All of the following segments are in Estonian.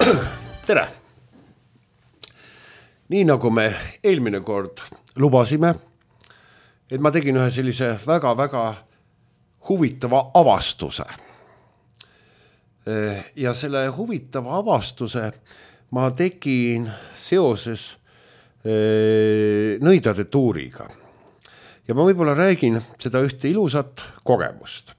Tere! Nii nagu me eelmine kord lubasime, et ma tegin ühe sellise väga-väga huvitava avastuse. Ja selle huvitava avastuse ma tegin seoses nõidade tuuriga. Ja ma võib-olla räägin seda ühte ilusat kogemust.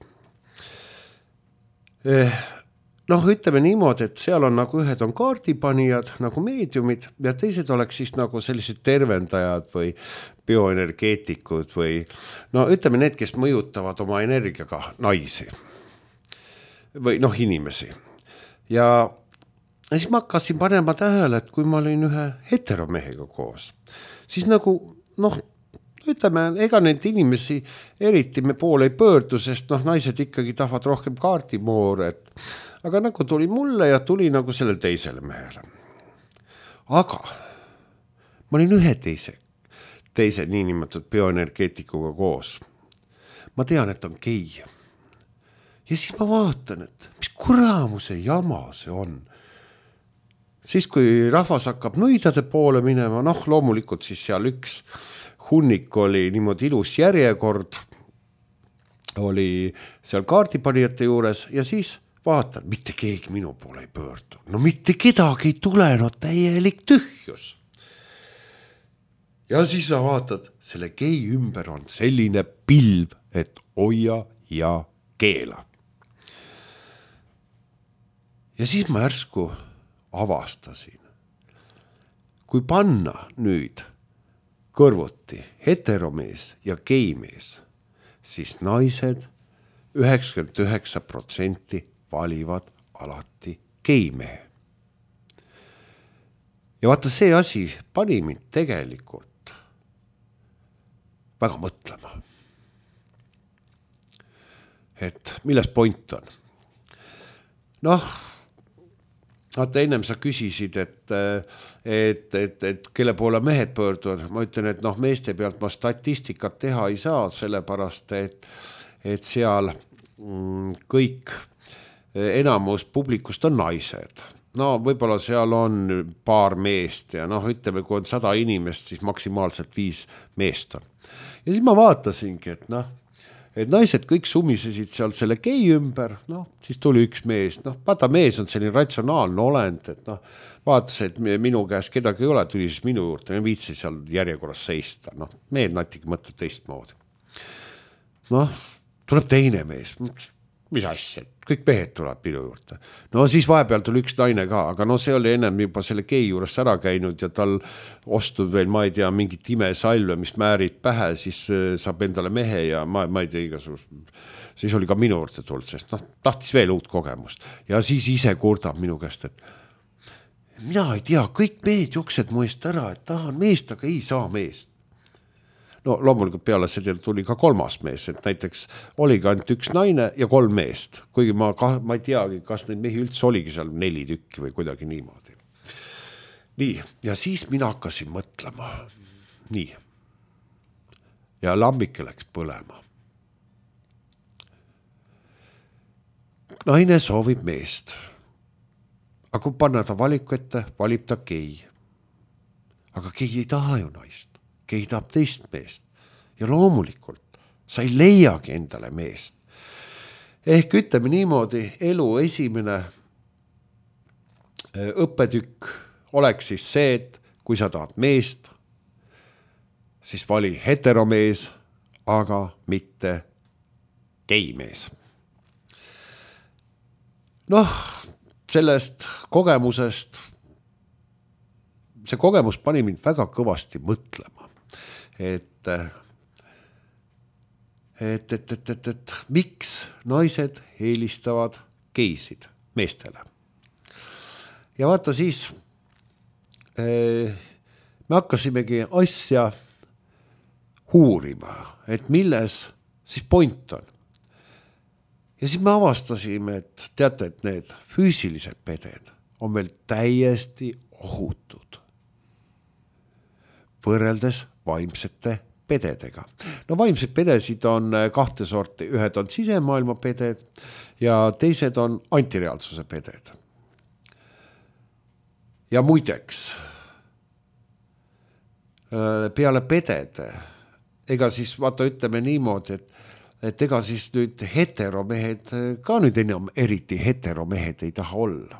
Ütleme niimoodi, et seal on nagu ühed on kaardipanijad, nagu meediumid, ja teised oleks siis nagu sellised tervendajad või bioenergeetikud või ütleme need, kes mõjutavad oma energiaga naisi või inimesi. Ja siis ma hakkasin panema tähele, et kui ma olin ühe heteromehega koos, siis nagu, ütleme, ega need inimesi eriti me poole ei pöördu, sest naised ikkagi tahavad rohkem kaardimoore, aga nagu tuli mulle ja tuli nagu sellel teisele mehele. Aga ma olin ühe teise niinimetatud bioenergeetikuga koos. Ma tean, et on gei. Ja siis ma vaatan, et mis kuramuse jama see on. Siis kui rahvas hakkab nõidade poole minema, loomulikult siis seal üks hunnik oli niimoodi ilus järjekord, oli seal kaardipanijate juures ja siis vaatan, mitte keegi minu poole ei pöördu. Mitte kedagi ei tule, täielik tühjus. Ja siis sa vaatad, selle gei ümber on selline pilv, et hoia ja keela. Ja siis ma järsku avastasin. Kui panna nüüd kõrvuti heteromees ja geimees, siis naised 99% valivad alati geimehe. Ja vaata, see asi pani mind tegelikult väga mõtlema. Et milles point on? Vaata, ennem sa küsisid, et kelle poole mehed pöörduvad. Ma ütlen, et meeste pealt ma statistikat teha ei saa, sellepärast, et seal kõik enamus publikust on naised. Võib-olla seal on paar meest ja ütleme, kui on 100 inimest, siis maksimaalselt 5 meest on. Ja siis ma vaatasingi, et naised kõik sumisesid seal selle gei ümber, siis tuli üks mees. Vaata, mees on selline ratsionaalne olend, et vaatas, et minu käes kedagi ei ole, tuli siis minu juurde, ja viitsi seal järjekorras seista. Mehed natigi mõtled teistmoodi. Tuleb teine mees, mis asja, kõik mehed tuleb minu juurde. Siis vahepeal tuli üks naine ka, aga see oli ennem juba selle gei juures ära käinud ja tal ostud veel, ma ei tea, mingit imesalve, mis määrid pähe, siis saab endale mehe ja ma ei tea igasugust. Siis oli ka minu juurde tulnud, sest tahtis veel uut kogemust. Ja siis ise kurdab minu käest, et mina ei tea, kõik mehed juksed mu eest ära, et tahan meest, aga ei saa meest. Loomulikult peale see tuli ka 3. mees, et näiteks oligi ainult üks naine ja 3 meest, kuigi ma ei teagi, kas neid mehi üldse oligi seal 4 tükki või kuidagi niimoodi. Nii, ja siis mina hakkasin mõtlema. Nii. Ja lambike läks põlema. Naine soovib meest. Aga kui panna ta valiku ette, valib ta gei. Aga gei ei taha ju naist. Gei tahab teist meest. Ja loomulikult sa ei leiagi endale meest. Ehk ütleme niimoodi, elu esimene õppetükk oleks siis see, et kui sa tahad meest, siis vali heteromees, aga mitte geimees. Sellest kogemusest, see kogemus pani mind väga kõvasti mõtlema. Et miks naised eelistavad geisid meestele. Ja vaata siis, me hakkasimegi asja uurima, et milles siis point on. Ja siis me avastasime, et teate, et need füüsilised peded on meil täiesti ohutud võrreldes vaimsete pededega. Vaimsed pedesid on 2 sorti. Ühed on sisemaailma peded ja teised on antireaalsuse peded. ja muideks, peale pedede, ega siis vaata ütleme niimoodi, et ega siis nüüd heteromehed ka nüüd enam eriti heteromehed ei taha olla.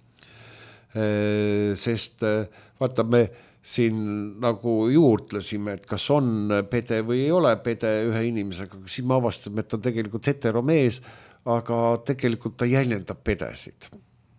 Sest vaata, me siin nagu juurtlesime, et kas on pede või ei ole pede ühe inimesega, siis me avastame, et on tegelikult heteromees, aga tegelikult ta jäljendab pedesid.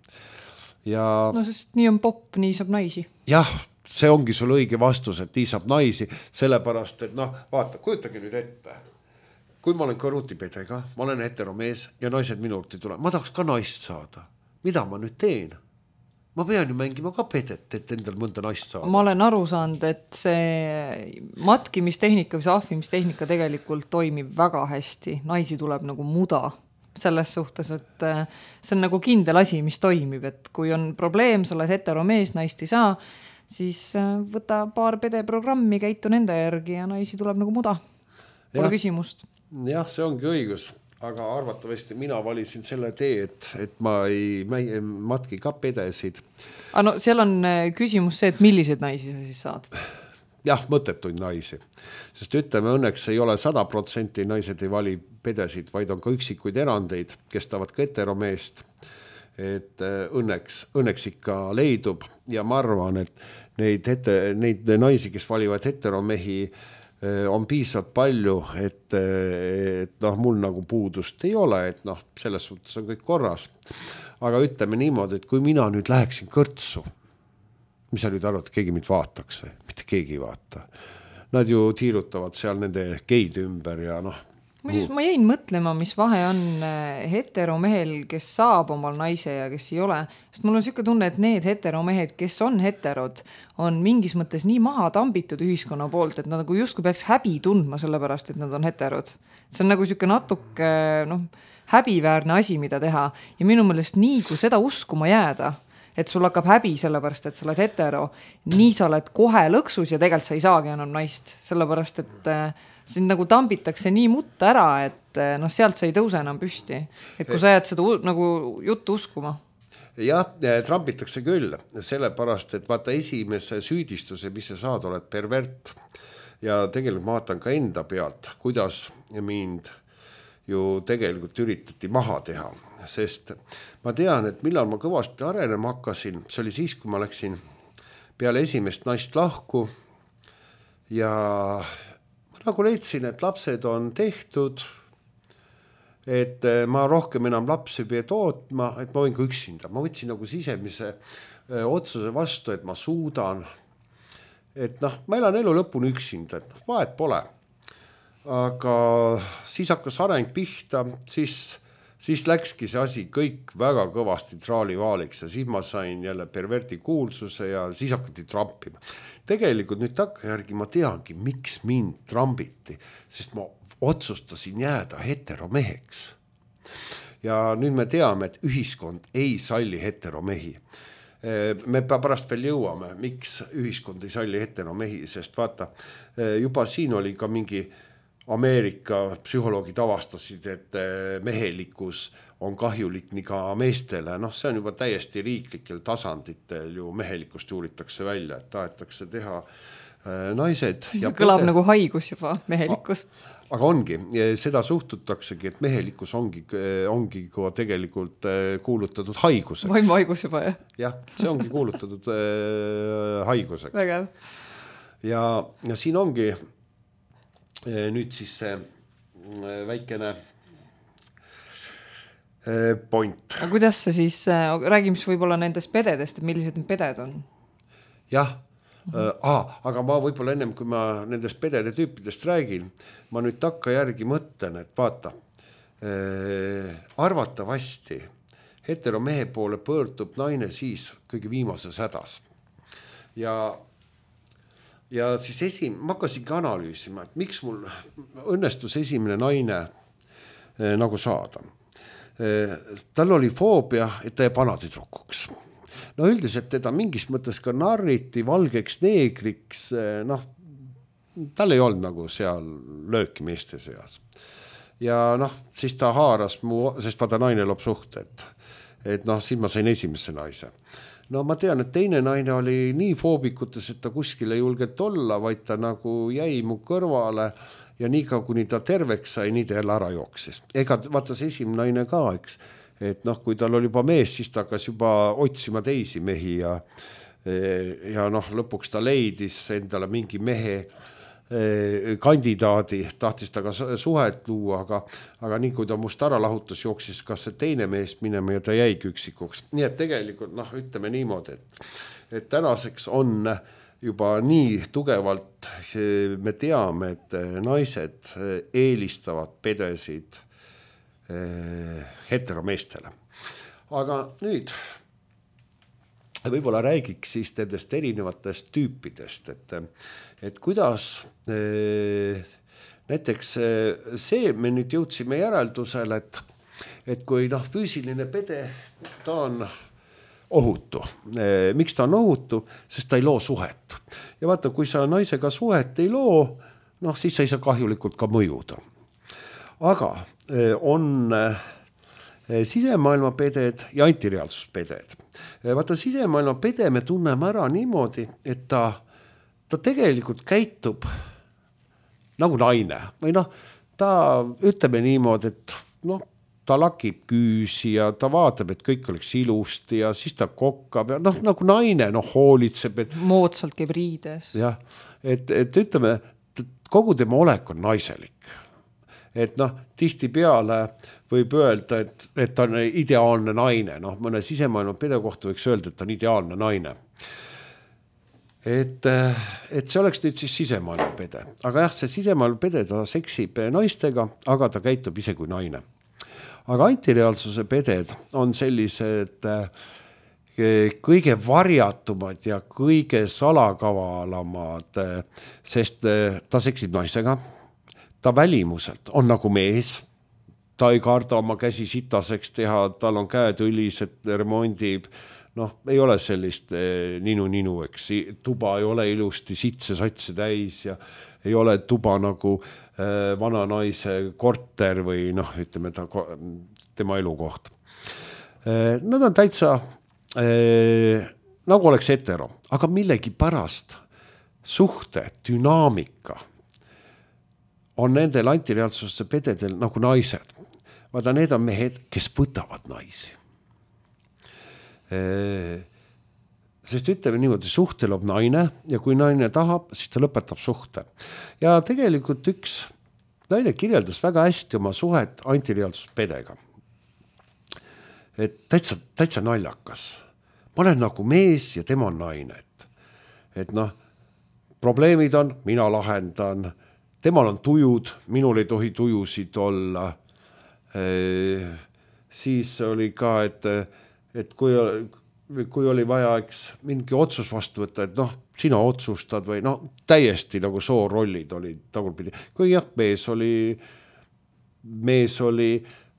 Ja... No sest nii on popp, nii saab naisi. Jah, see ongi sul õige vastus, et nii saab naisi, sellepärast, et vaata, kujutage nüüd ette. Kui ma olen kõrvutipedega, ma olen heteromees ja naised minu juurde tule. Ma tahaks ka naist saada. Mida ma nüüd teen? Ma pean ju mängima ka pedet, et endal mõnda naist saada. Ma olen aru saanud, et see matkimistehnika või see ahvimistehnika tegelikult toimib väga hästi. Naisi tuleb nagu muda selles suhtes, et see on nagu kindel asi, mis toimib. Et kui on probleem, sa oled heteromees, naist ei saa, siis võta paar pede programmi, käitu nende järgi ja naisi tuleb nagu muda. Pole küsimust. Jah, see ongi õigus, aga arvatavasti mina valisin selle tee, et ma ei matki ka pedesid. No seal on küsimus see, et millised naisi sa siis saad? Jah, mõttetuid naisi, sest ütleme, õnneks ei ole 100% naised ei vali pedesid, vaid on ka üksikuid erandeid, kes tavad ka heteromeest. Et õnneks ikka leidub ja ma arvan, et neid naisi, kes valivad heteromehi, on piisavalt palju, et mul nagu puudust ei ole, et selles suhtes on kõik korras. Aga ütleme niimoodi, et kui mina nüüd läheksin kõrtsu, mis sa nüüd arvad, et keegi mind vaataks või? Mitte keegi ei vaata. Nad ju tiirutavad seal nende geid ümber ja Muidugi ma jäin mõtlema, mis vahe on heteromehel, kes saab omal naise ja kes ei ole. Sest mul on selline tunne, et need heteromehed, kes on heterod, on mingis mõttes nii maha tambitud ühiskonna poolt, et nad nagu justkui peaks häbi tundma sellepärast, et nad on heterod. See on nagu selline natuke häbiväärne asi, mida teha. Ja minu meelest nii, kui seda uskuma jääda, et sul hakkab häbi sellepärast, et sa oled hetero, nii sa oled kohe lõksus ja tegelikult sa ei saagi enam naist. Sellepärast, et siin nagu tambitakse nii mutta ära, et sealt sa ei tõuse enam püsti. Et kui sa jääd seda nagu juttu uskuma. Jah, trambitakse küll, sellepärast, et vaata esimese süüdistuse, mis sa saad, oled pervert. Ja tegelikult ma vaatan ka enda pealt, kuidas mind ju tegelikult üritati maha teha. Sest ma tean, et millal ma kõvasti arenema hakkasin, see oli siis, kui ma läksin peale esimest naist lahku ja nagu leidsin, et lapsed on tehtud, et ma rohkem enam lapsi pea tootma, et ma võin ka üksinda. Ma võtsin nagu sisemise otsuse vastu, et ma suudan, et ma elan elu lõpuni üksinda, et vahet pole. Aga siis hakkas areng pihta, siis läkski see asi kõik väga kõvasti traalivaaliks ja siis ma sain jälle perverti kuulsuse ja siis hakati trampima. Tegelikult nüüd takkajärgi ma teangi, miks mind trambiti, sest ma otsustasin jääda heteromeheks. Ja nüüd me teame, et ühiskond ei salli heteromehi. Me pärast veel jõuame, miks ühiskond ei salli heteromehi, sest vaata, juba siin oli ka mingi Ameerika psühholoogid avastasid, et mehelikkus on kahjulik nii ka meestele. See on juba täiesti riiklikel tasanditel ju mehelikkust uuritakse välja, et tahetakse teha naised. See kõlab nagu haigus juba, mehelikkus. Aga ongi, seda suhtutaksegi, et mehelikkus ongi ka tegelikult kuulutatud haiguseks. Vaimu haigus juba, jah? Jah, see ongi kuulutatud haiguseks. Vägev. Ja siin ongi nüüd siis see väikene point. Aga kuidas see siis, räägi, mis võib-olla nendest pededest, et millised need peded on? Jah, aga ma võib-olla ennem, kui ma nendest pedede tüüpidest räägin, ma nüüd takka järgi mõtlen, et vaata, arvatavasti heteromehe poole pöördub naine siis kõige viimases hädas. Ja siis ma hakkasingi analüüsima, et miks mul õnnestus esimene naine nagu saada. Tal oli foobia, et ta jääb vanatüdrukuks. Üldiselt teda mingis mõttes ka narriti valgeks neegriks, tal ei olnud nagu seal lööki meeste seas. Ja siis ta haaras sest vaata naine loob suhted. et noh, siis ma sain esimese naise. No ma tean, et teine naine oli nii foobikutes, et ta kuskil ei julget olla, vaid ta nagu jäi mu kõrvale ja niikaua, kuni ta terveks sai, nii ta jälle ära jooksis. Ega vaata see esimene naine ka, eks, et noh, kui tal oli juba mees, siis ta hakkas juba otsima teisi mehi ja noh, lõpuks ta leidis endale mingi mehe kandidaadi, tahtis ta ka suhet luua, aga nii kui ta must ära lahutus, jooksis kas see teine meest minema ja ta jäigi üksikuks. Nii et tegelikult noh, ütleme niimoodi, et tänaseks on juba nii tugevalt me teame, et naised eelistavad pedesid heteromeestele. Aga nüüd võib-olla räägiks siis nendest erinevatest tüüpidest, et kuidas näiteks see me nüüd jõudsime järeldusele, et kui noh, füüsiline pede, ta on ohutu. Miks ta on ohutu? Sest ta ei loo suhet. Ja vaata, kui sa naisega suhet ei loo, noh, siis sa ei saa kahjulikult ka mõjuda. Aga on sisemaailma peded ja antireaalsuspeded. Vaata, sisemaailma pede me tunneme ära niimoodi, et ta tegelikult käitub nagu naine. Või noh, ta ütleme niimoodi, et noh, ta lakib küüsi ja ta vaatab, et kõik oleks ilusti ja siis ta kokkab ja noh, nagu naine, noh, hoolitseb. Moodsalt käib riides. Jah, et ütleme, kogu tema olek on naiselik. Et noh, tihti peale võib öelda, et ta on ideaalne naine. Noh, mõne sisemaailma pede kohta võiks öelda, et ta on ideaalne naine. Et see oleks nüüd siis sisemaailma pede. Aga jah, see sisemaailma pede, ta seksib naistega, aga ta käitub ise kui naine. Aga antireaalsuse peded on sellised kõige varjatumad ja kõige salakavalamad, sest ta seksib naisega, ta välimuselt on nagu mees, ta ei karda oma käsi sitaseks teha, tal on käed õlised, remondib, noh, ei ole sellist ninu, eks, tuba ei ole ilusti sitse täis ja ei ole tuba nagu vana naise korter või noh, ütleme tema elukoht. Nad on täitsa nagu oleks hetero, aga millegi pärast suhte, dünaamika on nendel antireaalsuse pededel nagu naised. Vaata, need on mehed, kes võtavad naisi. Sest ütleme niimoodi, suhte loob naine ja kui naine tahab, siis ta lõpetab suhte. Ja tegelikult üks naine kirjeldas väga hästi oma suhet antireaalsuspedega. Et täitsa naljakas. Ma olen nagu mees ja tema on naine. Et noh, probleemid on, mina lahendan, temal on tujud, minul ei tohi tujusid olla. Siis oli ka, et kui oli vaja mingi otsus vastu võtta, et noh, sina otsustad või noh, täiesti nagu soorollid olid tagurpidi. Kui jah, mees oli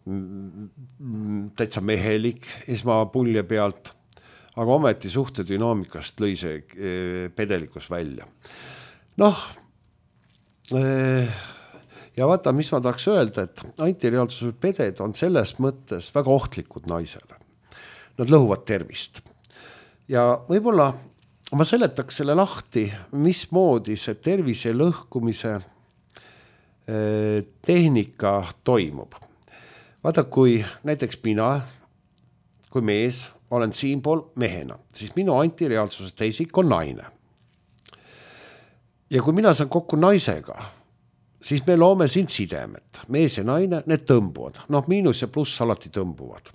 täitsa mehelik esmapulje pealt, aga ometi suhte dünaamikast lõi see pedelikus välja. Noh, ja vaata, mis ma tahaks öelda, et antireaalsuse peded on selles mõttes väga ohtlikud naisele. Nad lõhuvad tervist. Ja võib-olla ma seletaks selle lahti, mismoodi see tervise lõhkumise tehnika toimub. Vaata, kui näiteks mina, kui mees, olen siinpool mehena, siis minu antireaalsuse teisik on naine. Ja kui mina saan kokku naisega, siis me loome siin sidemed. Mees ja naine, need tõmbuvad. Noh, miinus ja pluss alati tõmbuvad.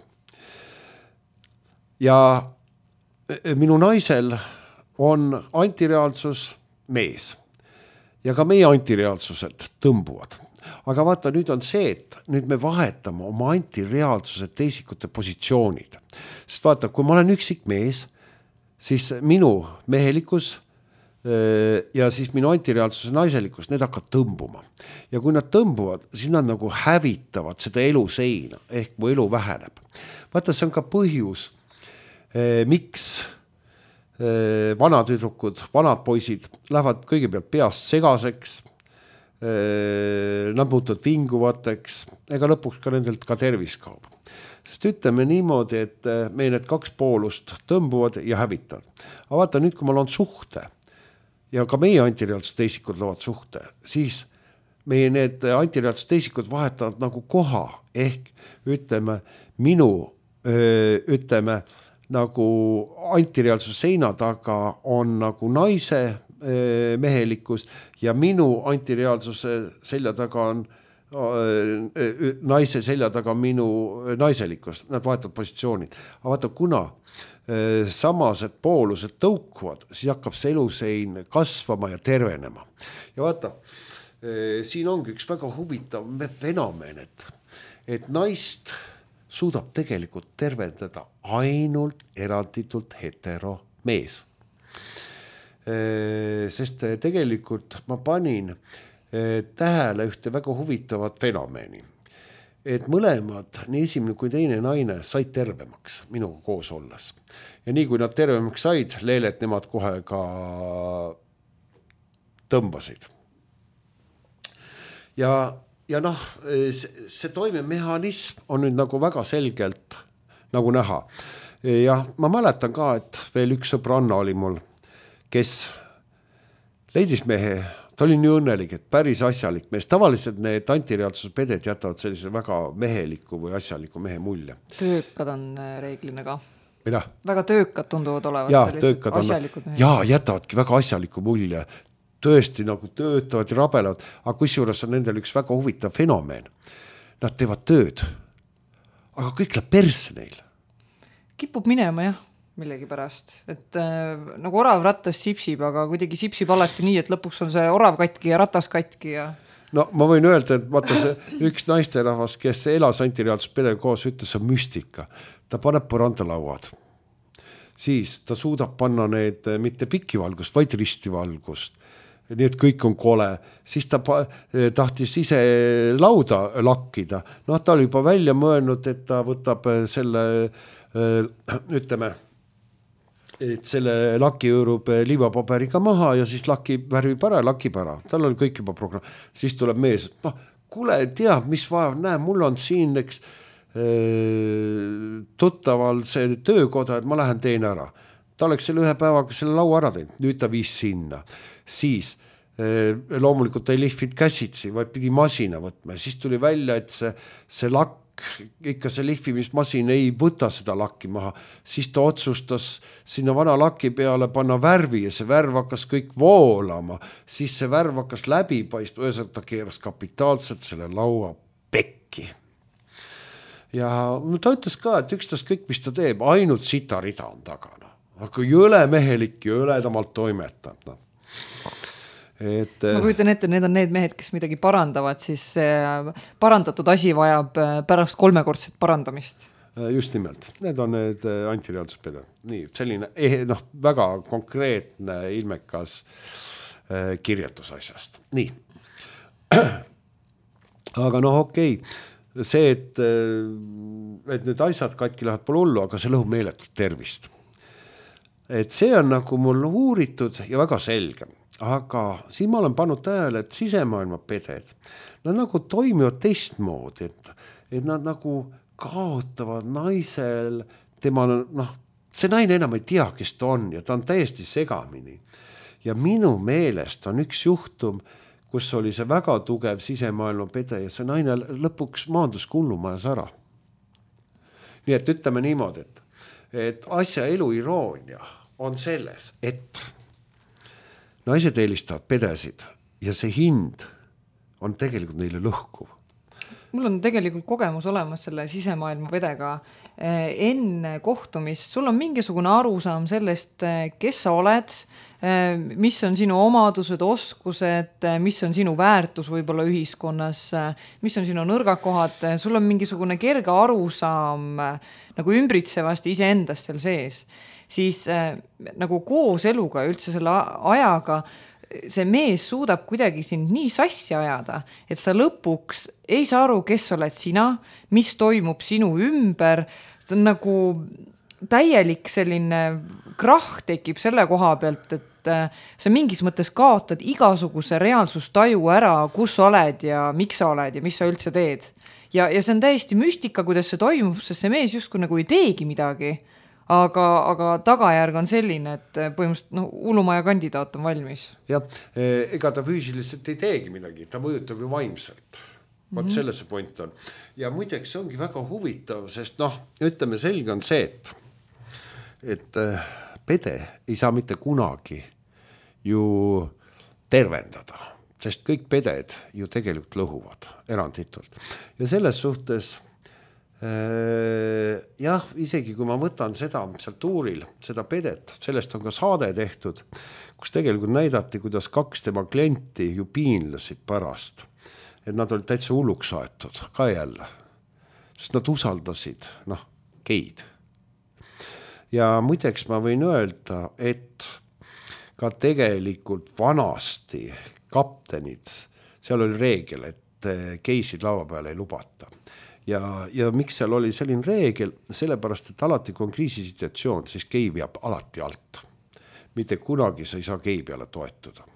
Ja minu naisel on antireaalsus mees ja ka meie antireaalsused tõmbuvad. Aga vaata, nüüd on see, et nüüd me vahetame oma antireaalsuse teisikute positsioonid. Sest vaata, kui ma olen üksik mees, siis minu mehelikkus ja siis minu antireaalsuse naiselikkus, need hakkavad tõmbuma. Ja kui nad tõmbuvad, siis nad nagu hävitavad seda elu seina, ehk mu elu väheneb. Vaata, see on ka põhjus, miks vanatüdrukud, vanad poisid lähevad kõigepealt peast segaseks, nad muutuvad vinguvateks, ega lõpuks ka nendelt ka tervis kaob. sest ütleme niimoodi, et meil need kaks poolust tõmbuvad ja hävitavad. Aga vaata nüüd, kui ma loon suhte ja ka meie antireaalsed teisikud loovad suhte, siis meie need antireaalsed teisikud vahetavad nagu koha ehk ütleme nagu antireaalsuse seina taga on nagu naise mehelikkus ja minu antireaalsuse selja taga on naise selja taga minu naiselikkus, nad vahetavad positsioonid. Aga vaata, kuna samased poolused tõukuvad, siis hakkab see elusein kasvama ja tervenema. Ja vaata, siin ongi üks väga huvitav fenomen, et naist suudab tegelikult tervendada ainult eranditult heteromees. Sest tegelikult ma panin tähele ühte väga huvitavat fenomeni, et mõlemad, nii esimene kui teine naine said tervemaks minuga koos olles. Ja nii kui nad tervemaks said, leelet nemad kohe ka tõmbasid. Ja noh, see toimemehhanism on nüüd nagu väga selgelt nagu näha. Ja ma mäletan ka, et veel üks sõbranna oli mul, kes leidis mehe, ta oli nii õnnelik, et päris asjalik mees. Tavaliselt need antireaalsuse peded jätavad sellise väga meheliku või asjaliku mehe mulje. Töökad on reeglina ka. Mida? Väga töökad tunduvad olevat. Ja, töökad on. Ja, jätavadki väga asjaliku mulje. Tõesti nagu töötavad ja rabelevad, aga kusjuures on nendel üks väga huvitav fenomen. Nad teevad tööd, aga kõik läheb perse neil. Kipub minema jah, millegi pärast. Et nagu orav rattas sipsib, aga kuidagi sipsib alati nii, et lõpuks on see orav katki ja ratas katki. Ja... No ma võin öelda, et vaata see üks naisterahvas, kes elas antireaalsus pedega koos, ütles, see on müstika. Ta paneb põrandalauad. Siis ta suudab panna need mitte pikivalgust, vaid ristivalgust. Nii et kõik on kole, siis ta tahtis ise lauda lakkida. No ta oli juba välja mõelnud, et ta võtab selle, ütleme, et selle laki õõrub liivapaberiga maha ja siis värvib ära, lakib ära. Tal oli kõik juba programm. Siis tuleb mees, et kuule, teab, mis vaja, näe, mul on siin eks, tuttaval see töökoda, et ma lähen teen ära. Ta oleks selle ühe päevaga selle laua ära teinud, nüüd ta viis sinna. Siis loomulikult ei lihvid käsitsi, vaid pidi masina võtma. Siis tuli välja, et see lakk, ikka see lihvimismasin ei võta seda lakki maha. Siis ta otsustas sinna vana laki peale panna värvi ja see värv hakkas kõik voolama. Siis see värv hakkas läbipaist, ühesõnaga ta keeras kapitaalselt selle laua pekki. Ja ta ütles ka, et ükstas kõik, mis ta teeb, ainult sita rida on tagana. Aga jõle mehelik, jõledamalt toimetab. Ma kujutan ette, need on need mehed, kes midagi parandavad, siis parandatud asi vajab pärast 3-kordset parandamist. Just nimelt, need on need antireaalsuspedad. Nii, selline väga konkreetne ilmekas kirjeldus asjast. Nii. Aga okei. See, et nüüd asjad katki lähevad pole hullu, aga see lõhub meeletult tervist. Et see on nagu mul uuritud ja väga selge. Aga siin ma olen pannud tähele, et sisemaailma peded, nad nagu toimivad teistmoodi, et nad nagu kaotavad naisel, tema see naine enam ei tea, kes ta on ja ta on täiesti segamini. Ja minu meelest on üks juhtum, kus oli see väga tugev sisemaailma pede ja see naine lõpuks maandus kullumajas ära. Nii et ütleme niimoodi, et asja elu iroonia on selles, et naised eelistavad pedesid ja see hind on tegelikult neile lõhkuv. Mul on tegelikult kogemus olemas selle sisemaailma pedega. Enne kohtumist, sul on mingisugune arusaam sellest, kes sa oled, mis on sinu omadused, oskused, mis on sinu väärtus võib-olla ühiskonnas, mis on sinu nõrgakohad, sul on mingisugune kerge arusaam nagu ümbritsevasti iseendast seal sees. Siis nagu koos eluga üldse selle ajaga see mees suudab kuidagi sind nii sassi ajada, et sa lõpuks ei saa aru, kes oled sina, mis toimub sinu ümber. See on nagu täielik selline krahh tekib selle koha pealt, et sa mingis mõttes kaotad igasuguse reaalsustaju ära, kus sa oled ja miks sa oled ja mis sa üldse teed. ja see on täiesti müstika, kuidas see toimub, sest see mees justkui nagu ei teegi midagi, aga tagajärg on selline, et põhimõtteliselt hullumaja kandidaat on valmis. Jah, ega ta füüsiliselt ei teegi midagi, ta mõjutab ju vaimselt. Vaat selles see point on. Ja muideks see ongi väga huvitav, sest ütleme selge on see, et pede ei saa mitte kunagi ju tervendada, sest kõik peded ju tegelikult lõhuvad eranditult. Ja selles suhtes jah, isegi kui ma võtan seda seal tuuril, seda pedet, sellest on ka saade tehtud, kus tegelikult näidati, kuidas 2 tema klienti ju piinlesid pärast, et nad olid täitsa hulluks aetud ka jälle, sest nad usaldasid geid. Ja muideks ma võin öelda, et ka tegelikult vanasti kaptenid, seal oli reegel, et geisid laua peale ei lubata. Ja miks seal oli selline reegel? Sellepärast, et alati kui on kriisisituatsioon, siis gei peab alati alt. Mitte kunagi sa ei saa gei peale toetuda.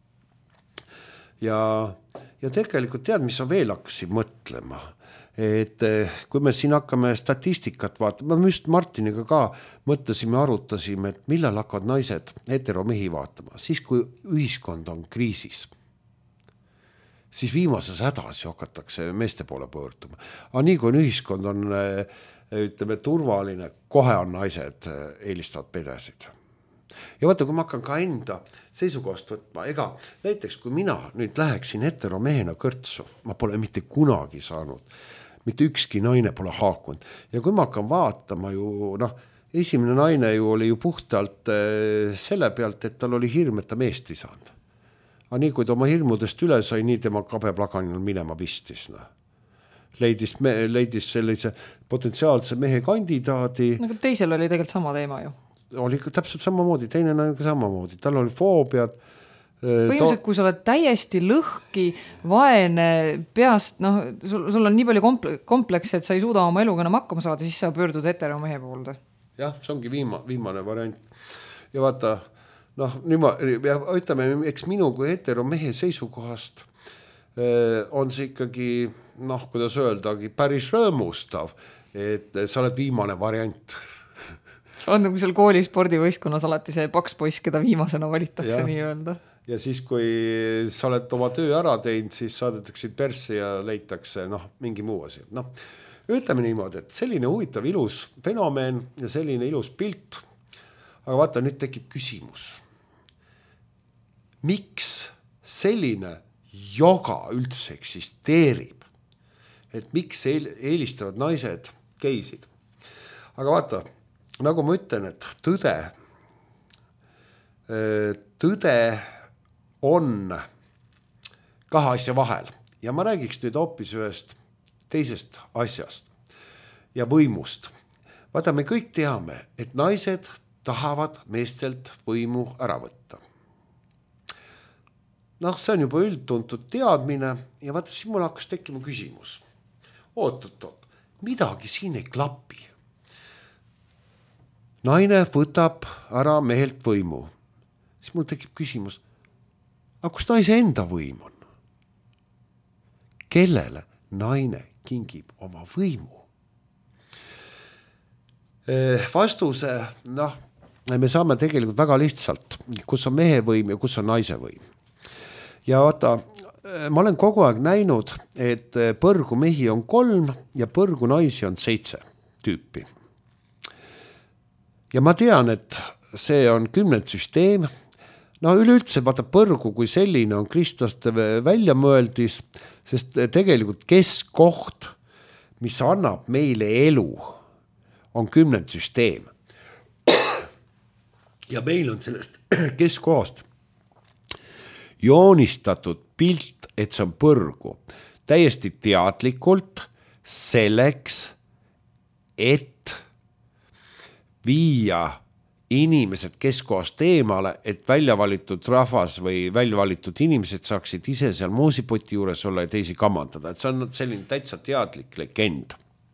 Ja tegelikult tead, mis ma veel hakkasin mõtlema, et kui me siin hakkame statistikat vaatama, me just Martiniga ka mõtlesime, arutasime, et millal hakkavad naised heteromehi vaatama, siis kui ühiskond on kriisis, siis viimases hädas hakatakse meeste poole pöörduma. Aga nii kui on ühiskond on, ütleme, turvaline, kohe on naised eelistavad pedesid. Ja vaata, kui ma hakkan ka enda seisukohast võtma, ega näiteks kui mina nüüd läheksin heteromehena kõrtsu, ma pole mitte kunagi saanud, mitte ükski naine pole haakunud. Ja kui ma hakkan vaatama ju, esimene naine ju oli ju puhtalt selle pealt, et tal oli hirm, et ta meest ei saanud. Aga nii kui ta oma hirmudest üle sai, nii tema kabeplaganil minema pistis. Leidis sellise potentsiaalse mehe kandidaadi. Nagu teisel oli tegelikult sama teema ju. Oli täpselt samamoodi, teine naine ka samamoodi, tal oli foobiad. Põhimõtteliselt, kui sa oled täiesti lõhki, vaene peast, sul on nii palju komplekse, et sa ei suuda oma eluga enam hakkama saada, siis sa pöördud heteromehe poolde. Jah, see ongi viimane variant. Ja vaata, ütleme, eks minu kui heteromehe seisukohast on see ikkagi, kuidas öeldagi, päris rõõmustav, et sa oled viimane variant. Sa oled nagu seal kooli spordivõistkonnas alati see paks poiss, keda viimasena valitakse nii öelda. Ja siis, kui sa oled oma töö ära teinud, siis saadetakse persse ja leitakse mingi muu asi. Ütleme niimoodi, et selline huvitav ilus fenomen ja selline ilus pilt. Aga vaata, nüüd tekib küsimus. Miks selline joga üldse eksisteerib? Et miks eelistavad naised geisid? Aga vaata, nagu ma ütlen, et tõde on kahe asja vahel. Ja ma räägiks nüüd hoopis ühest teisest asjast ja võimust. Vaata, me kõik teame, et naised tahavad meestelt võimu ära võtta. See on juba üldtuntud teadmine ja vaata, siis mul hakkas tekkima küsimus. Oot, midagi siin ei klapi. Naine võtab ära mehelt võimu. Siis mul tekib küsimus, aga kus naise enda võim on? Kellele naine kingib oma võimu? Vastuse, me saame tegelikult väga lihtsalt, kus on mehe võim ja kus on naise võim. Ja vaata, ma olen kogu aeg näinud, et põrgu mehi on 3 ja põrgu naisi on 7 tüüpi. Ja ma tean, et see on 10 süsteem. Üleüldse vaata põrgu kui selline on kristlaste väljamõeldis, sest tegelikult keskkoht, mis annab meile elu, on 10 süsteem. Ja meil on sellest keskkohast joonistatud pilt, et see on põrgu. Täiesti teadlikult selleks, et viia inimesed keskkohast eemale, et väljavalitud rahvas või väljavalitud inimesed saaksid ise seal moosipoti juures olla ja teisi kammandada. Et see on selline täitsa teadlik legend.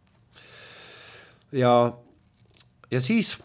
Ja siis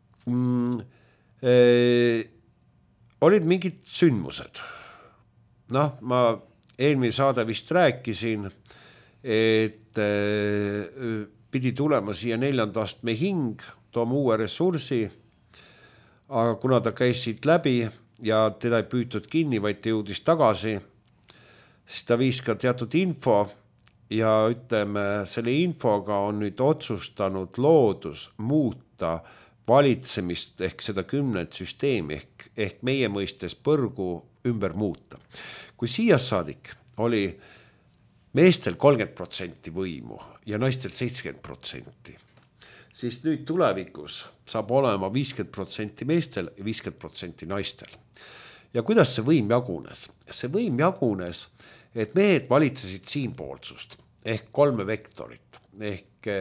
olid mingid sündmused. Ma eelmine saade vist rääkisin, et pidi tulema siia 4. astme hing, tooma uue ressursi, aga kuna ta käis siit läbi ja teda ei püütud kinni, vaid ta jõudis tagasi, siis ta viis ka teatud info ja ütleme, selle infoga on nüüd otsustanud loodus muuta valitsemist ehk seda 10 süsteemi ehk meie mõistes põrgu ümber muuta. Kui siia saadik oli meestel 30% võimu ja naistel 70%, siis nüüd tulevikus saab olema 50% meestel ja 50% naistel. Ja kuidas see võim jagunes? See võim jagunes, et mehed valitsesid siinpoolsust ehk 3 vektorit ehk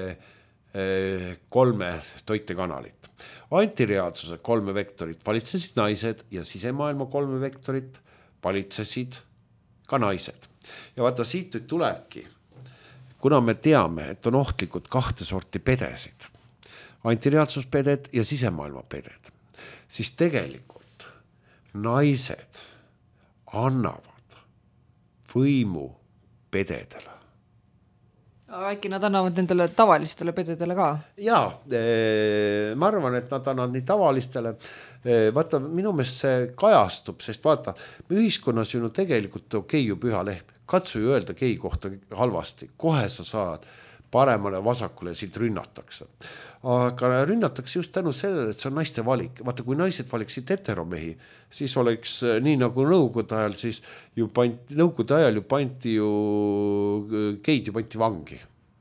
3 toitekanalit. Antireaalsuse 3 vektorit valitsesid naised ja sisemaailma 3 vektorit valitsesid ka naised. Ja vaata, siit nüüd tulebki, kuna me teame, et on ohtlikud 2 sorti pedesid, antireaalsuspeded ja sisemaailma peded, siis tegelikult naised annavad võimu pededele. Äkki nad annavad nendele tavalistele pededele ka? Jaa, ma arvan, et nad annavad nii tavalistele. Vaata, minu meelest see kajastub, sest vaata, me ühiskonnas ju tegelikult keiu püha lehm. Katsu ju öelda kei kohta halvasti. Kohe sa saad paremale vasakule ja siit rünnatakse. Aga rünnatakse just tänu sellele, et see on naiste valik. Vaata, kui naised valiksid heteromehi, siis oleks nii nagu nõukogude ajal, siis nõukogude ajal ju panti ju geid ju panti vangi.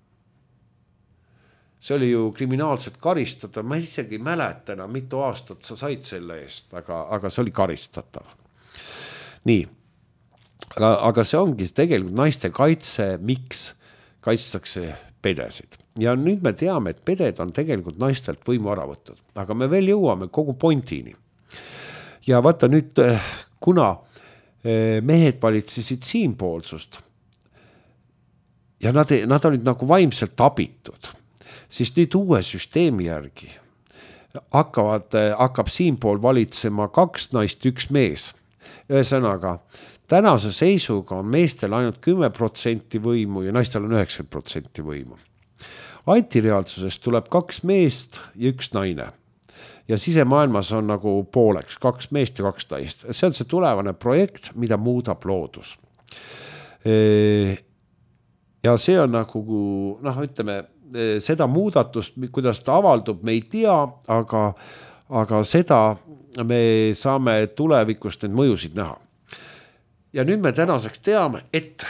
See oli ju kriminaalselt karistada, ma isegi ei mäleta enam, mitu aastat sa said selle eest, aga see oli karistatav. Nii, aga see ongi tegelikult naiste kaitse, miks kaitstakse pedesid. Ja nüüd me teame, et peded on tegelikult naistelt võimu ära võtnud, aga me veel jõuame kogu pointini. Ja vaata nüüd, kuna mehed valitsesid siinpoolsust ja nad olid nagu vaimselt abitud, siis nüüd uue süsteemi järgi hakkab siinpool valitsema 2 naist, 1 mees. Ühesõnaga, tänase seisuga on meestel ainult 10% võimu ja naistel on 90% võimu. Antireaalsusest tuleb 2 meest ja 1 naine. Ja sisemaailmas on nagu pooleks, 2 meest ja 2 naist. See on see tulevane projekt, mida muudab loodus. Ja see on nagu, ütleme, seda muudatust, kuidas ta avaldub, me ei tea, aga seda me saame tulevikust need mõjusid näha. Ja nüüd me tänaseks teame, et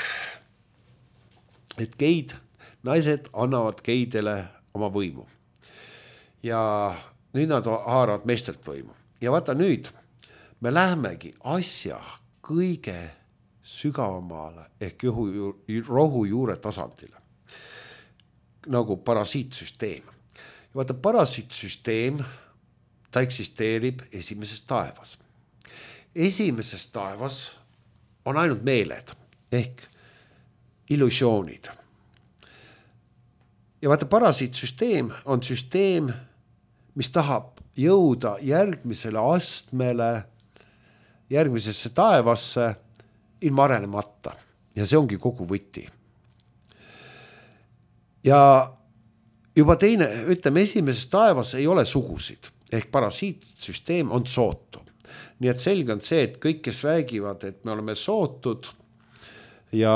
geid, naised annavad geidele oma võimu. Ja nüüd nad haaravad meestelt võimu. Ja vaata nüüd, me lähemegi asja kõige sügavamale ehk rohujuure tasandile. Nagu parasiitsüsteem. Ja vaata, parasiitsüsteem, ta eksisteerib esimeses taevas. Esimeses taevas on ainult meeled ehk illusioonid. Ja vaata, parasiitsüsteem on süsteem, mis tahab jõuda järgmisele astmele, järgmisesse taevasse ilma arenemata. Ja see ongi kogu võti. Ja juba teine, ütleme, esimeses taevas ei ole sugusid, ehk parasiitsüsteem on sootu. Nii et selge on see, et kõik, kes räägivad, et me oleme sootud ja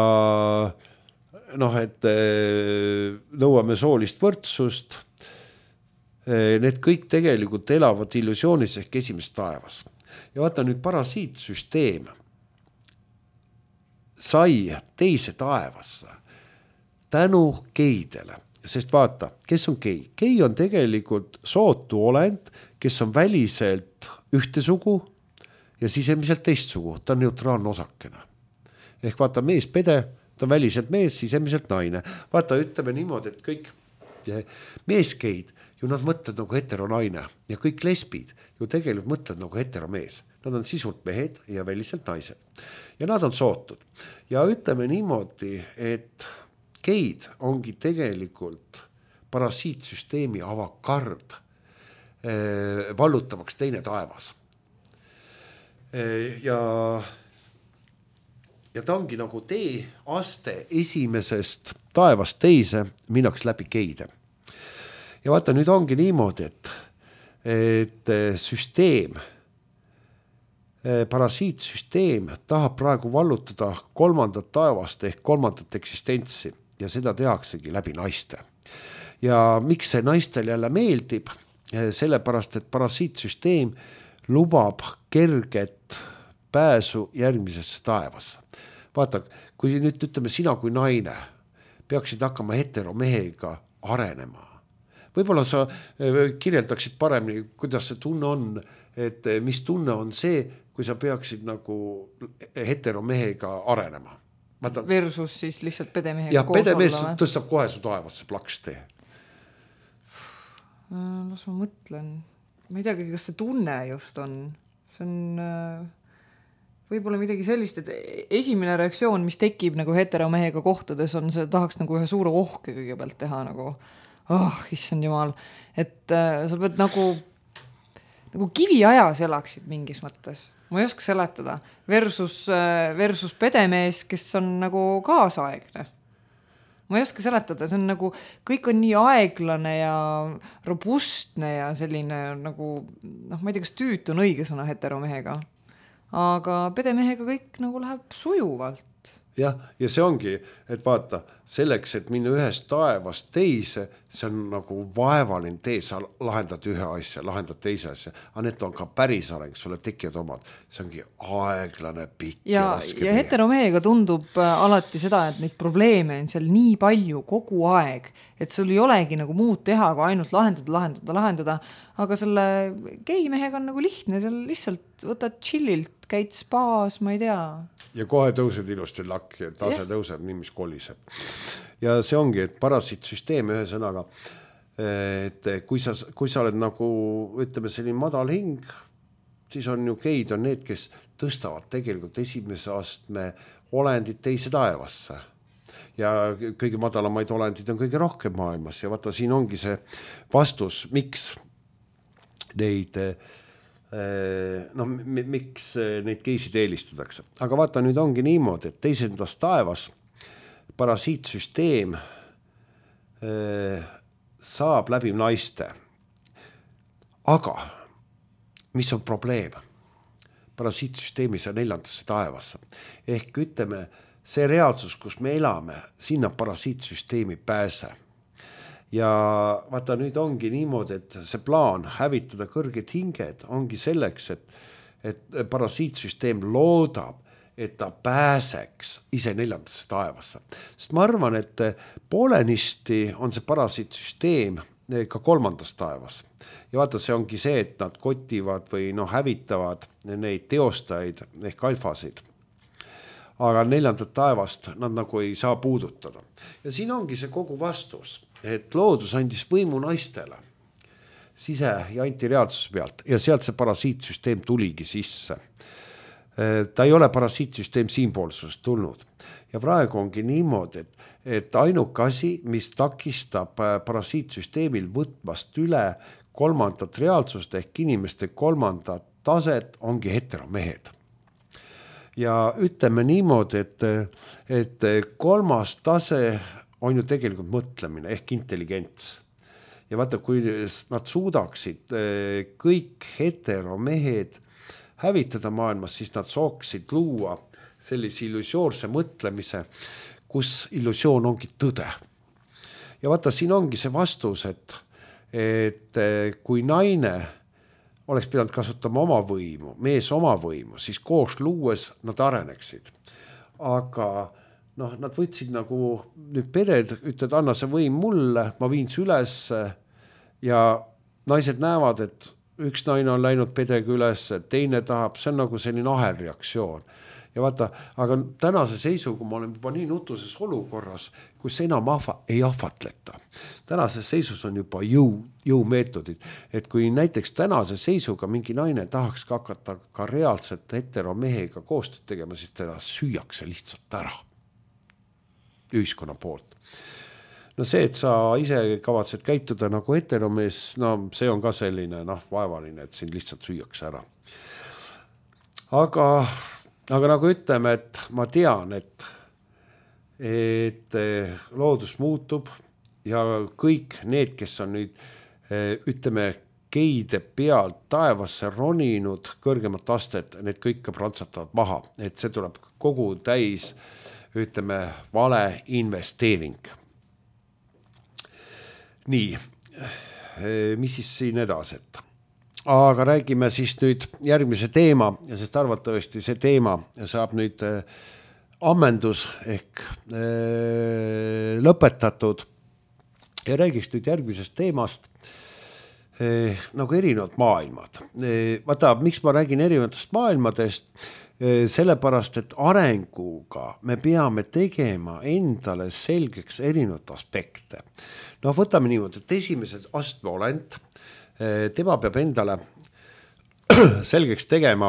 et nõuame soolist võrdsust, need kõik tegelikult elavad illusioonis ehk esimeses taevas. Ja vaata nüüd parasiitsüsteem sai teise taevasse tänu geidele, sest vaata, kes on gei? Gei on tegelikult sootu olend, kes on väliselt ühte sugu ja sisemiselt teist sugu, ta on neutraalne osakene. Ehk vaata, mees pede, ta on väliselt mees, sisemiselt naine. Vaata, ütleme niimoodi, et kõik meesgeid, ju nad mõtlevad nagu heteronaine ja kõik lesbid ju tegelikult mõtlevad nagu heteromees. Nad on sisult mehed ja väliselt naised. Ja nad on sootud. Ja ütleme niimoodi, et geid ongi tegelikult parasiitsüsteemi avakard vallutamaks teine taevas. Ja ja ta ongi nagu teeaste esimesest taevast teise, minnaks läbi geide. Ja vaata, nüüd ongi niimoodi, et süsteem, parasiitsüsteem tahab praegu vallutada kolmandat taevast ehk kolmandat eksistentsi ja seda tehaksegi läbi naiste. Ja miks see naistel jälle meeldib? Sellepärast, et parasiitsüsteem lubab kerget pääsu järgmisesse taevasse. Vaata, kui nüüd ütleme sina kui naine peaksid hakkama heteromehega arenema. Võib-olla sa kirjeldaksid paremini, kuidas see tunne on, et mis tunne on see, kui sa peaksid nagu heteromehega arenema. Vaata, versus siis lihtsalt pedemehega ja koos olla. Ja pedemees tõstab kohe su taevasse plaksti. Las ma mõtlen. Ma ei teagi, kas see tunne just on. See on võib-olla midagi sellist, et esimene reaktsioon, mis tekib nagu heteromehega kohtudes, on see, tahaks nagu ühe suure ohke kõigepealt teha nagu issand jumal, et sa pead nagu kivi ajas elaksid mingis mõttes. Ma ei oska seletada. Versus pedemees, kes on nagu kaasaegne. Ma ei oska seletada. See on nagu, kõik on nii aeglane ja robustne ja selline nagu, ma ei tea, kas tüüt on õige sõna heteromehega. Aga pedemehega kõik nagu läheb sujuvalt. Ja see ongi, et vaata, selleks, et minna ühest taevast teise, see on nagu vaevaline tee, sa lahendad ühe asja, lahendad teise asja, aga need on ka päris areng, sulle tekivad omad, see ongi aeglane, pikk ja raske tee. Ja heteromehega tundub alati seda, et neid probleeme on seal nii palju kogu aeg, et sul ei olegi nagu muud teha, kui ainult lahendada, aga selle geimehega on nagu lihtne, seal lihtsalt võtad chillilt, käid spaas, ma ei tea. Ja kohe tõused ilusti lakki, et tase tõuseb, nii mis koliseb. Ja see ongi, et parasiitsüsteem ühe sõnaga, et kui sa oled nagu, ütleme, selline madal hing, siis on ju geid on need, kes tõstavad tegelikult esimese astme olendid teise taevasse. Ja kõige madalamaid olendid on kõige rohkem maailmas ja vaata, siin ongi see vastus, miks neid miks neid geisid eelistatakse. Aga vaata, nüüd ongi niimoodi, et teisendas taevas parasiitsüsteem saab läbi naiste. Aga mis on probleem? Parasiitsüsteemis on neljandasse taevasse. Ehk ütleme, see reaalsus, kus me elame, sinna parasiitsüsteemi pääse. Ja vaata, nüüd ongi niimoodi, et see plaan hävitada kõrged hinged ongi selleks, et parasiitsüsteem loodab, et ta pääseks ise neljandasse taevasse. Sest ma arvan, et poolenisti on see parasiitsüsteem ka kolmandas taevas. Ja vaata, see ongi see, et nad kotivad või hävitavad neid teostajaid ehk alfasid. Aga neljandat taevast nad nagu ei saa puudutada. Ja siin ongi see kogu vastus, et loodus andis võimu naistele sise- ja antireaalsuse pealt ja sealt see parasiitsüsteem tuligi sisse. Ta ei ole parasiitsüsteem siinpoolsusest tulnud. Ja praegu ongi niimoodi, et ainuke asi, mis takistab parasiitsüsteemil võtmast üle kolmandat reaalsust ehk inimeste kolmandat taset, ongi heteromehed. Ja ütleme niimoodi, et kolmas tase on ju tegelikult mõtlemine ehk intelligents. Ja vaata, kui nad suudaksid kõik heteromehed hävitada maailmas, siis nad saaksid luua sellise illusioorse mõtlemise, kus illusioon ongi tõde. Ja vaata, siin ongi see vastus, et kui naine oleks pidanud kasutama oma võimu, mees oma võimu, siis koos luues nad areneksid. Aga nad võtsid nagu nüüd pered, ütled, anna see võim mulle, ma viin see üles ja naised näevad, et üks naine on läinud pedega üles, teine tahab, see on nagu selline ahelreaktsioon. Ja vaata, aga tänase seisuga ma olen juba nii nutuses olukorras, kus enam ei ahvatleta. Tänases seisus on juba jõumeetodid, et kui näiteks tänase seisuga mingi naine tahaks hakata ka reaalselt heteromehega koostööd tegema, siis teda süüakse lihtsalt ära ühiskonna poolt. No see, et sa ise kavatsed käituda nagu heteromees, see on ka selline vaevaline, et sind lihtsalt süüakse ära. Aga aga nagu ütleme, et ma tean, et loodus muutub ja kõik need, kes on nüüd, ütleme, geide pealt taevasse roninud kõrgemat astet, need kõik prantsatavad maha, et see tuleb kogu täis, ütleme, vale investeering. Nii, mis siis siin edasi, aga räägime siis nüüd järgmise teema, sest arvatavasti see teema saab nüüd ammendus ehk lõpetatud ja räägiks nüüd järgmisest teemast nagu erinevad maailmad. Vaata, miks ma räägin erinevatest maailmadest, sellepärast, et arenguga me peame tegema endale selgeks erinevat aspekte. No võtame niimoodi, et esimesed astmeolend, tema peab endale selgeks tegema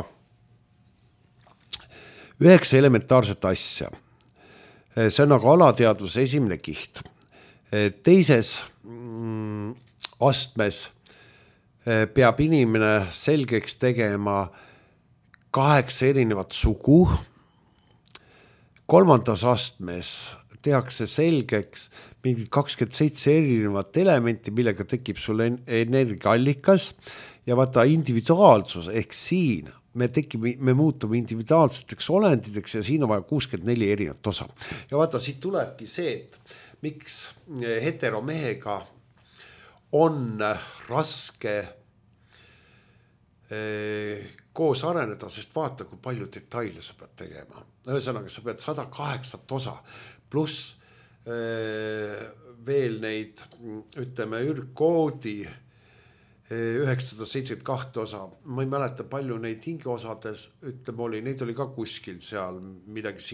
9 elementaarset asja. See on nagu alateadvuse esimene kiht. Teises astmes peab inimene selgeks tegema 8 erinevat sugu. 3. astmes tehakse selgeks mingid 27 erinevat elementi, millega tekib sulle energiaallikas ja vaata individuaalsus ehk siin me muutume individuaalseteks olenditeks ja siin on vaja 64 erinevat osa. Ja vaata, siit tulebki see, et miks heteromehega on raske koos areneda, sest vaata, kui palju detaile sa pead tegema. Ühesõnaga, sa pead 108 osa pluss veel neid, ütleme, ürgkoodi 972 osa. Ma ei mäleta palju neid hingeosades, ütleme oli, neid oli ka kuskil seal midagi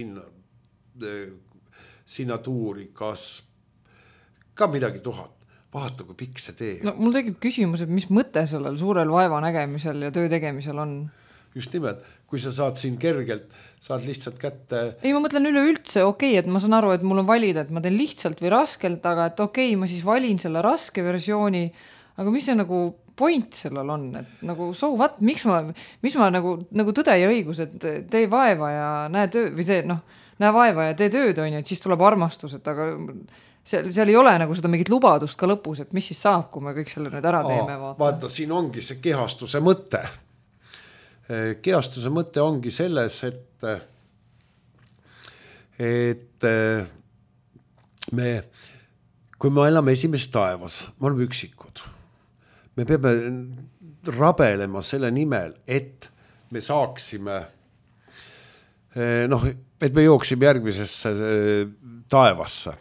sinna tuuri, kas ka midagi 1000. Vaata, kui pikk see tee. No mul tekib küsimus, et mis mõte sellel suurel vaeva nägemisel ja töö tegemisel on? Just nimelt, kui sa saad siin kergelt, saad lihtsalt kätte. Ei, ma mõtlen üleüldse, okei, et ma saan aru, et mul on valida, et ma teen lihtsalt või raskelt, aga et okei, ma siis valin selle raske versiooni, aga mis see nagu point sellel on, et nagu so what, miks ma nagu tõde ja õigus, et tee vaeva ja näe töö, või see, näe vaeva ja tee tööd, on ju, et siis tuleb armastus, et aga seal ei ole nagu seda mingit lubadust ka lõpus, et mis siis saab, kui me kõik selle nüüd ära teeme. Vaata, siin ongi see kehastuse mõte. Kehastuse mõte ongi selles, et kui me elame esimeses taevas, me oleme üksikud. Me peame rabelema selle nimel, et me saaksime, et me jooksime järgmisesse taevasse.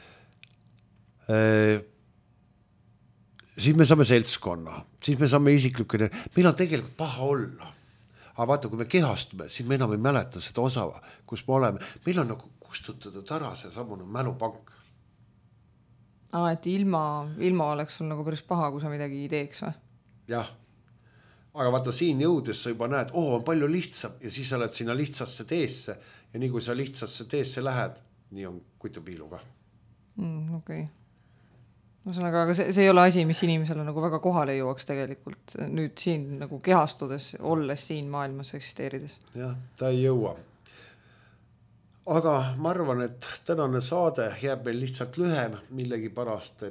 Siis me saame seltskonna, siis me saame isiklikud, meil on tegelikult paha olla. Aga vaata, kui me kehastume, siis me enam ei mäleta seda osa, kus me oleme. Meil on nagu kustutatud ära see samune mälupank. Et ilma oleks sul nagu päris paha, kui sa midagi ei teeks või? Jah, aga vaata siin jõudes sa juba näed, on palju lihtsam ja siis sa oled sinna lihtsasse teesse ja nii kui sa lihtsasse teesse lähed, nii on kutupiiluga. Okei. Aga see ei ole asi, mis inimesele nagu väga kohale jõuaks tegelikult nüüd siin nagu kehastudes, olles siin maailmas eksisteerides. Jah, ta ei jõua. Aga ma arvan, et tänane saade jääb meil lihtsalt lühem millegi pärast,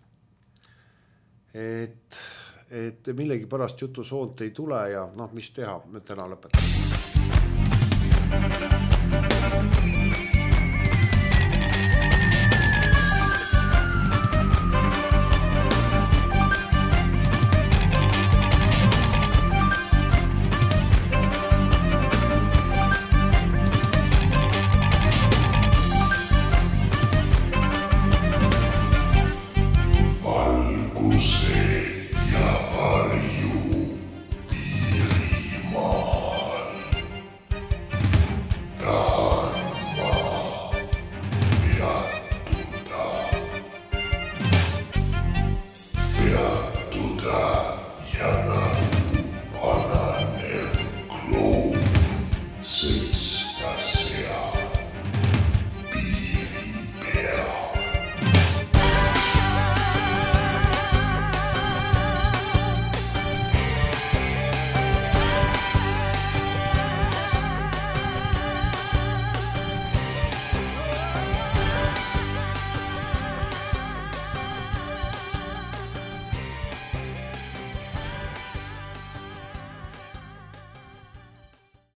et millegi pärast jutusoont ei tule ja mis teha, me täna lõpetame.